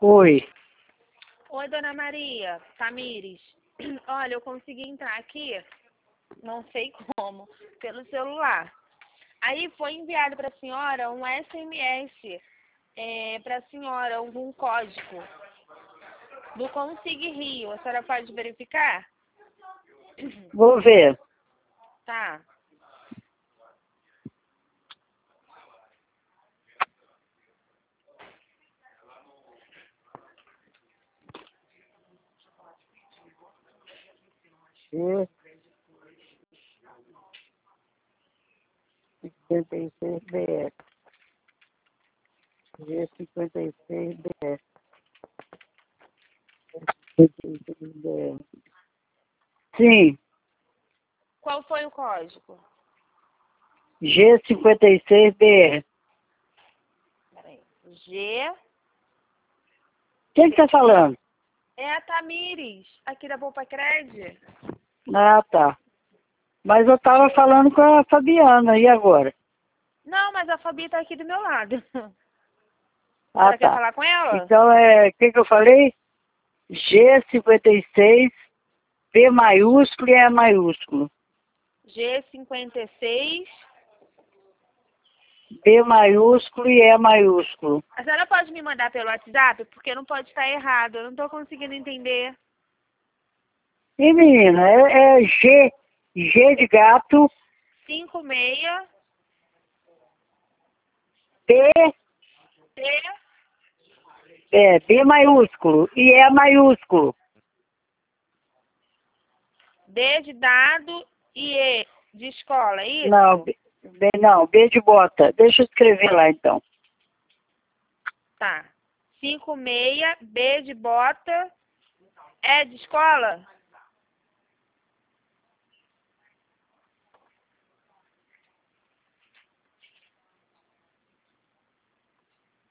Oi. Oi, dona Maria, Tamires. Olha, eu consegui entrar aqui, não sei como, pelo celular. Aí foi enviado para a senhora um SMS, para a senhora, algum código do Consig Rio. A senhora pode verificar? Vou ver. Tá. G56BR. G56BR. G56BR. Sim, Qual foi o código? G56BR. Peraí. G. Quem que tá falando? É a Tamires, aqui da Poupa Cred. Ah, tá. Mas eu tava falando com a Fabiana, e agora? Não, mas a Fabi tá aqui do meu lado. A Ah, senhora quer tá. falar com ela? Então, o que eu falei? G56, B maiúsculo e E maiúsculo. G56. B maiúsculo e E maiúsculo. A senhora pode me mandar pelo WhatsApp? Porque não pode estar errado. Eu não estou conseguindo entender. E menina, G de gato, 56 B, T B maiúsculo e E maiúsculo. D de dado e E de escola, é isso? Não, B de bota. Deixa eu escrever lá então. Tá. 56 B de bota, E de escola?